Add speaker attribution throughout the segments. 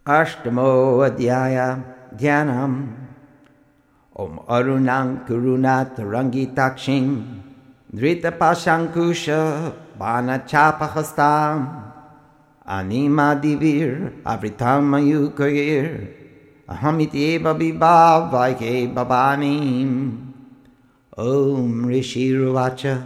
Speaker 1: Ashtamo Adhyaya Dhyanam Om Arunam Kurunat Rangitakshim Drita Pashankusha Bana Chapahastam Anima Divir Avritam Mayukayir Ahamiti Babiba Vaike Babanim Om Rishi Ruvacha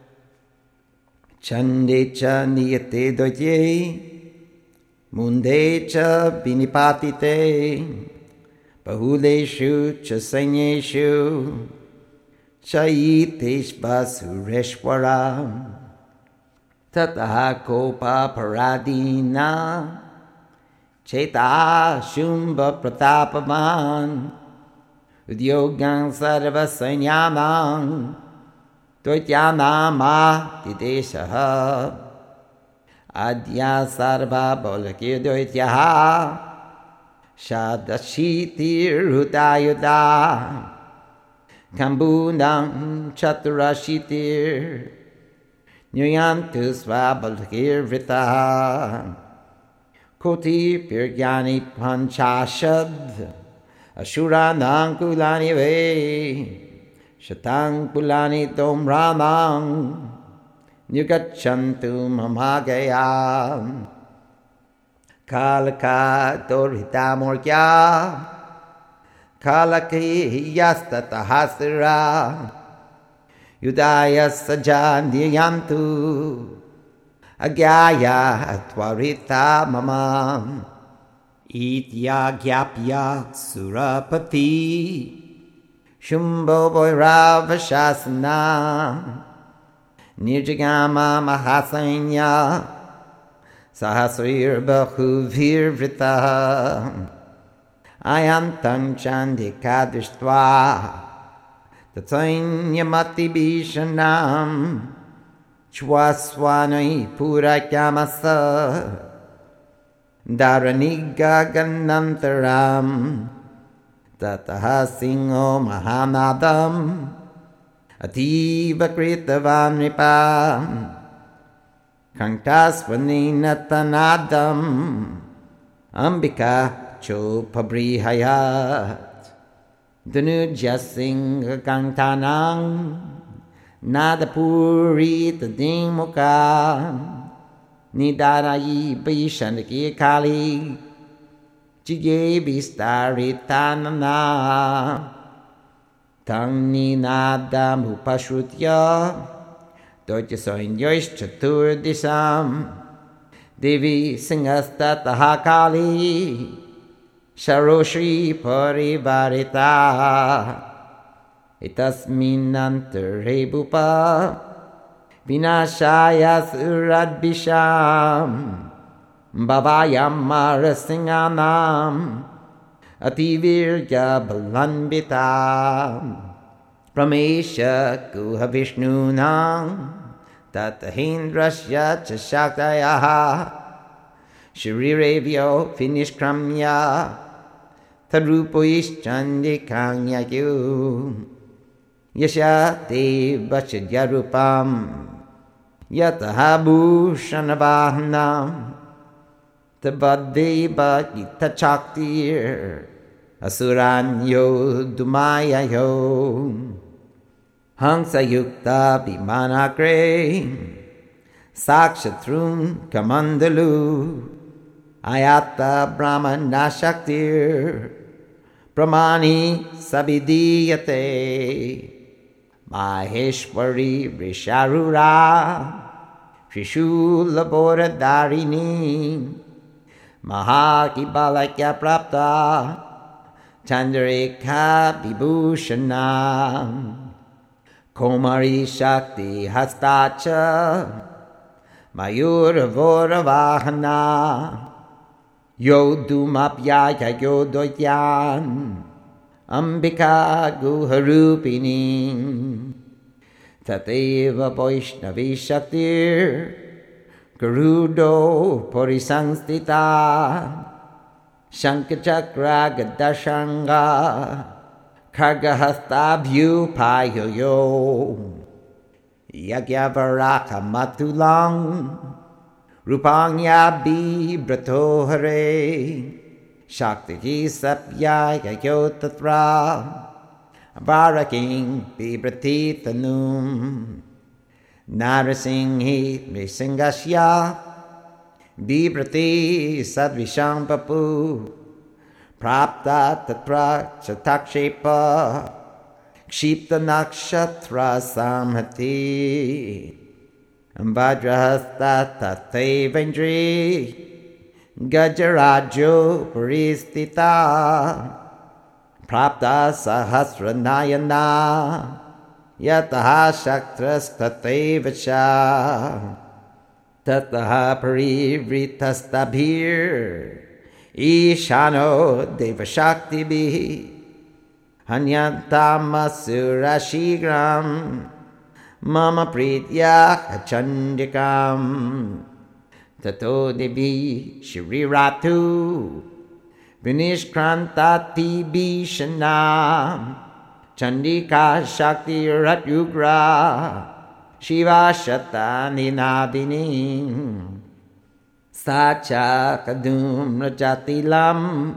Speaker 1: Chandecha Niyate Doye Mundecha Binipatite Bahuleshu Chasanyeshu Chaitesh Basureshwara Tataha Kopa Paradina Cheta Shumba Pratapaman Udyogang Sarva Sanyaman Dvaityanama Dideshaha Adya Sarva Bolakir Dvaityaha Shadashitir Hudayuda Kambunam Chaturashitir Nuyantu Svabalakir Vrita Koti Pirgyani Panchashad Ashuranang Kulani Ve Shatang Kulani Tom Ramang Nyugachantu Mamagaya Kalaka Dorhita Morkya Kalaki Yastata Hasira Yudaya Sajandiyantu Agyaya Twarita Mamam Itya Gyapya Surapati Shumbo Boirava Shasana Nirjagama Mahasanya Sahasrir Bahuvir Vrita Ayantam Chandikadishtva Tatsanyamati Bishanam Chwaswanai Purakyamasa Dharaniga Ganantaram Tataha Singho Mahanadam Ativa Kritavan Nipam Kantasvanina Tanadam Ambika Chopabrihayat Danujasing Kantanang Nadapuri Tadimukam Nidarayi Bishanaki Kali Jige Bistaritanana Tang Ninadam Upashrutya Dojyasoin Yosh Chatur Disam Devi Singastataha Kali Sharoshri Parivarita Itasminantare Bupa Vinashaya Suradbisham Bhavayam Marasinganam Ativirya Balanbitam Pramesha Guha Vishnunam Tatahindrasya Chashaktaya Sharirevyo Finishkramya Tarupoishchandikanyagyu Yashate Vachadyarupam Yatahabhushanavahanam Tabadeva Gita Chaktir Asuranyo Dumayayo Hangsayukta Bimanakre Sakshatrum Kamandalu Ayata Brahmana Shaktir Brahmani Sabidiyate Maheshwari Vrisharura Trishula Bodhadarini Mahakibalakya Prapta Chandrika Vibhushanam Komari Shakti Hastacha Mayuravora Vahana Yodumapyaya Yodoyan Ambika Guharupini Tateva Vaishnavi Shaktir Garudo Purisanstita Shankachakra Gadashanga Kargahasta Bhupayoyo Yagyavaraka Matulang Rupangya Bibrato Hare Shakti sapyaya yotatra Baraking bibrati tanum Narasinghi Mrisingasya Bibrati sadvisham papu Prapta tatra chatakshepa Kshipta nakshatra samhati Vajrahasta tathevendri Gajarajo paristita Prapta sahasranayana Yataha shaktras tatevacha Tataha parivritastabhir Ishano devashaktibhi Hanyantamasura Mama pritya chandikam Tato devi shiriratu Vinishkrantati bhishanam Chandika shakti ratyugra Shiva shatani nadini Sacha kadum rajatilam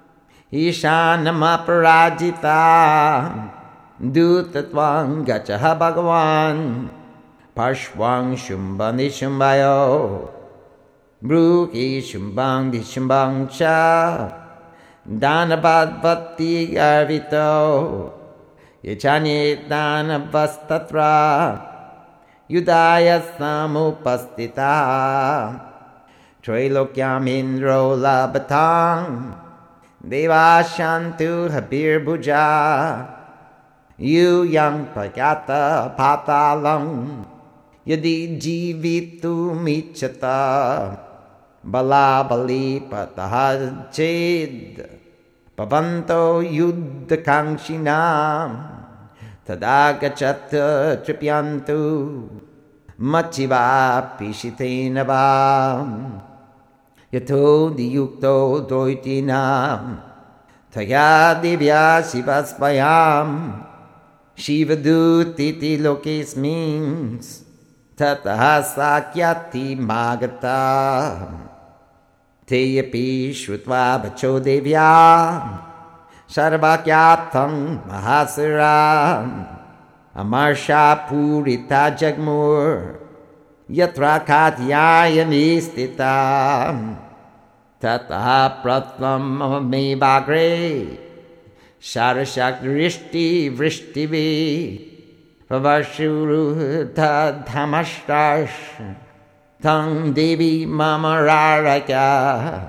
Speaker 1: Ishanamaparajita Dutatvam gachaha bhagavan Parshvang shumbang dishumbayo Bruki shumbang dishumbaং cha Danabhadvati arvito Yachanye danavastatra Yudaya samupastita Trilokyam indro labatang Devashantu habir bhuja Yuyang pagata patalam Yadi jivitu michata Balabali patahajid Pavanto yuddhakangshinam Tadagachata tripyantu Machiva pishitenabam Yato diyukto doitinam Taya divya shivaspayam Shivadutiti lokesmins Tataha sakyati magata Teyapi shrutva bacho devya Sarvakyatam mahasuram Amarsha purita jagmur Yatra katyaya nistita Tataha pratvam me bagre Sharashak drishti vrishtivi Pavashuru tadhamashtash Tang devi mamararaka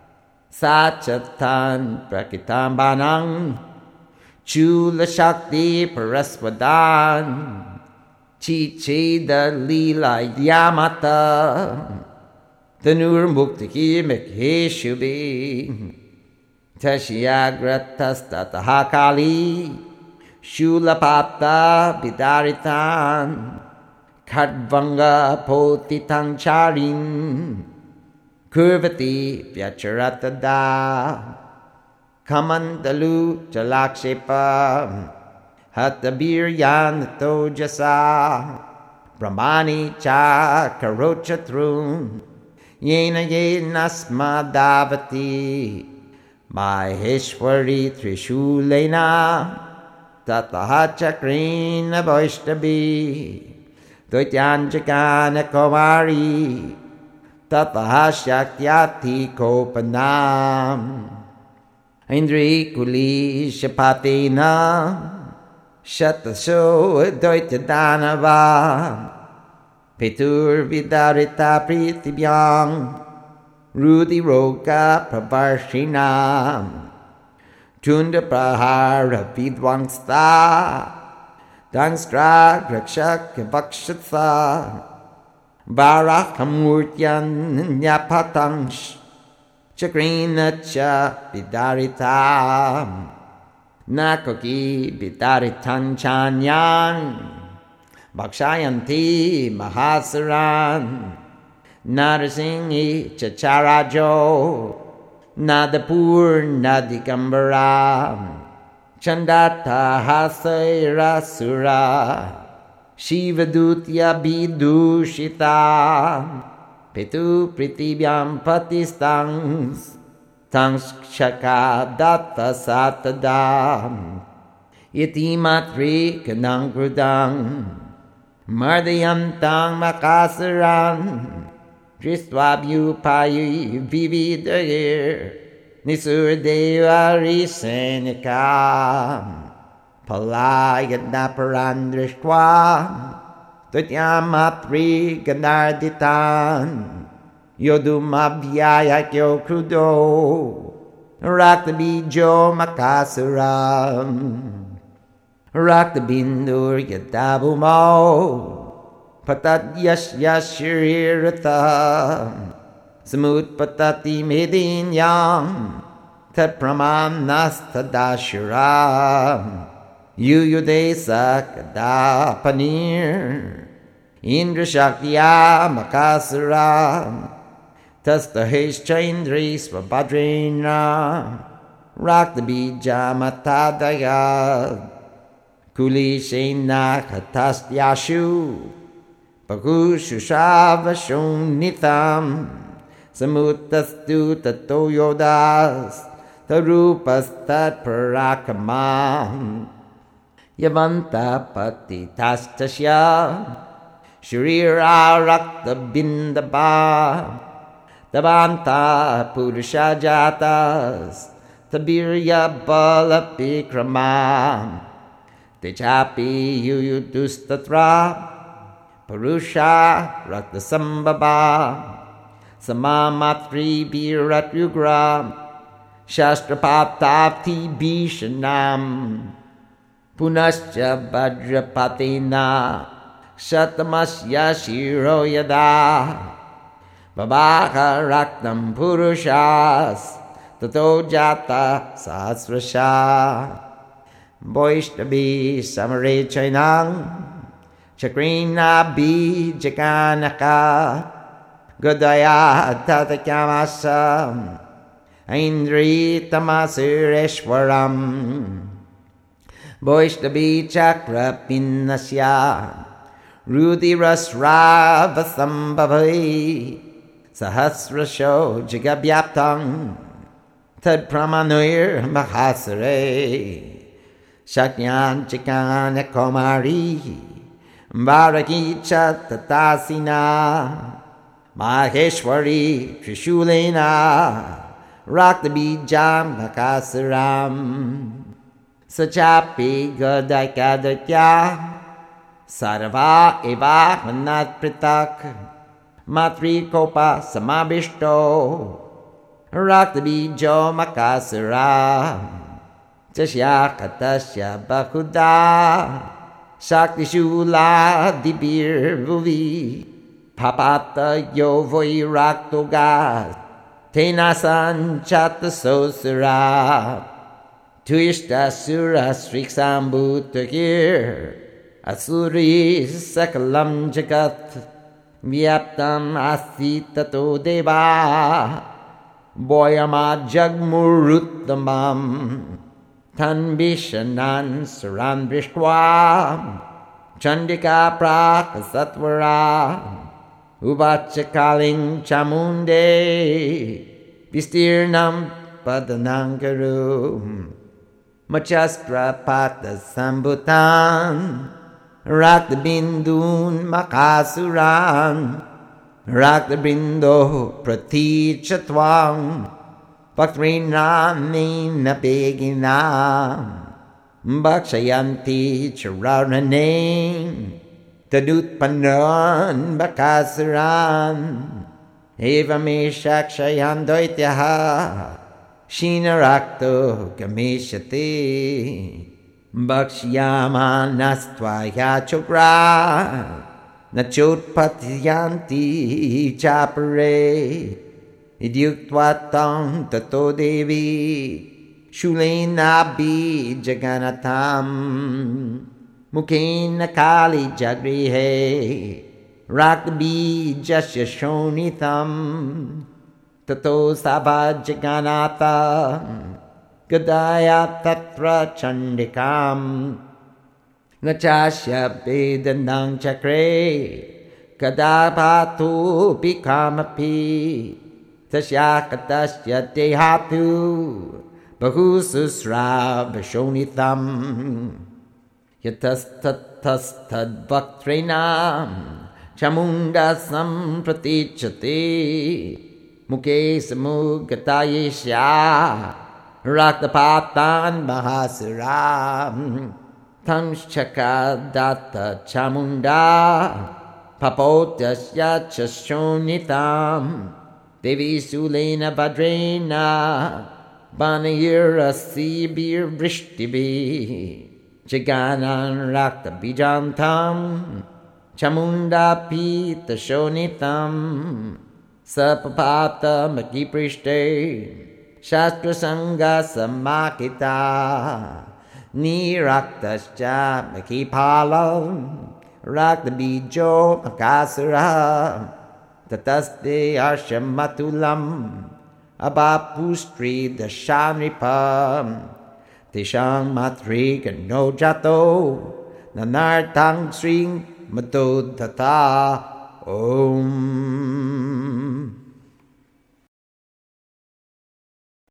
Speaker 1: Sachatan prakitam banang Chula shakti paraswadan Chicheda lila yamata Tanur mukti mekheshubi Tashyagratas kali Shulapata bidaritan Khadvanga potitang charin Kurvati vyacharatada Kamandalu jalakshepa Hatabiryan tojasa Brahmani cha karochatrum Yena yenasmadavati Maheshwari trishulena Tataha chakrina vaishtabi Dvaityanjakana kavari Tataha shakyati kopanam Indri kuli shapatina Shataso dvaitadanava Petur vidarita pritibhyang Rudi roga prabarshinam Tunda prahara vidwangsta Dangstra drakshak vakshatsa Varahamurtyan nyapatangsh Chakrina cha vidaritam Nakoki vidaritan chanyan Bhakshayanti mahasaran Narasinghi chacharajo Nadapur Nadigambaram Chandata Hasairasura Shivadutya Bidushita Petu Pritibhyam Patistangs tang shaka datta satadam iti matri kanang krudang mardayantang makasaran Dristvabhyupayi vividayir Nisurdeva risenikam Palayadnaparan drishtva Tutyamatri ganarditan Yodumabhyayakyo krudo Raktabijo makasuram Raktabindur yadabumo Patat yashirirata Samut patati medinyam Tat pramam nastadashiram Yuyudesa kada panir Indra shakya makasuram Tastahesh chandri svabhadrina Raktabija matadaya Kulishena katastyashu Pakushushavashunitam Samutastu tato yodas Tarupastat parakamam Yavanta patitastasya Shurira rakta bindaba Tabanta purusha jatas Tabirya balapikramam Techapi yuyudustatra Purusha Rakta Sambhava Samamatri Biratyugra Shastrapatapti Bhishanam Punascha Vajrapatina Shatamasya Shiro Yada Babaka Raktam Purushas Tato Jata Sahasrasha Boishtabi Samare Chainang Chakrina Bijakanaka Godaya Tatakyamasam Aindri Tamasureshwaram Boishtabi Chakra Pinnasya Rudirasravasambhavai Sahasrasho Jagabyaptang Tad Pramanuir Mahasare Shakyan Chikana Komari Bharakicha Tatasina Maheshwari Trishulena Raktabijam Makasaram Sachapi Gadakadatya Sarva Eva Manat Pritak Matri Kopa Samabishto Raktabijo Makasaram Tasya Katasya Bakuda Shakti Shula Dibir Vuvi Papata Yovoi Raktoga Tenasan Chata Sosura Tuishta Sura Sriksambu Takir Asuri Sakalam Jagat Vyaptam Asitato Deva Boyama Jagmuruttamam Tan Bishanan Saran Vishtwa Chandika Prakasatwara Ubachakaling Chamunde Vistirnam Padanangaru Machastra Pata Sambutan Raktabindun Makasuran Raktabindo Pratichatwam Bhaktrina Nina Begina Bhakshayanti Chararane Tadutpanan Bhakasaran Evame Shakshayan Doityaha Shinarakto Gameshate Bhakshyaman Nastvaya Chokra Nachotpatyanti Chapare Idyuktvatang Tato Devi Shulena Jaganatam Mukena Kali Jagrihe Raktabi Jasya Shonitam Tato Sabha Jaganata Gadaya Tatra Chandikam Nachasya Vedanang Chakre Kadapatu Pikamapi tasyakatasya dehatu bahususra vashonitam yatastadvaktrenam chamundasam pratichate muke samugatayesha raktapatan bahasuram tamshakadatta chamunda papotasya chashonitam devi sulena badrena banayirasi bir vrishtibi jaganan rakta bijantam chamunda pita shonitam sapapata makiprishte shastra sangha samakita niraktascha makipalam rakta bijo makasura tataste ashamatulam abapustri dashanripam tishang matri gano jato nanartang sring matodata om